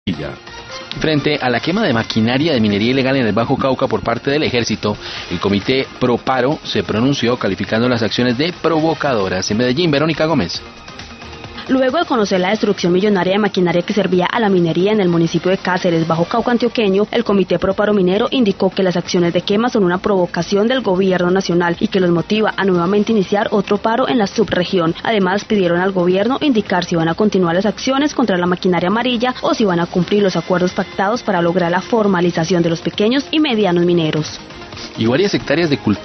Frente a la quema de maquinaria de minería ilegal en el Bajo Cauca por parte del ejército, el Comité Pro Paro se pronunció calificando las acciones de provocadoras. En Medellín, Verónica Gómez. Luego de conocer la destrucción millonaria de maquinaria que servía a la minería en el municipio de Cáceres, Bajo Cauca antioqueño, el Comité Pro Paro Minero indicó que las acciones de quema son una provocación del gobierno nacional y que los motiva a nuevamente iniciar otro paro en la subregión. Además, pidieron al gobierno indicar si van a continuar las acciones contra la maquinaria amarilla o si van a cumplir los acuerdos pactados para lograr la formalización de los pequeños y medianos mineros. Y varias hectáreas de cultivo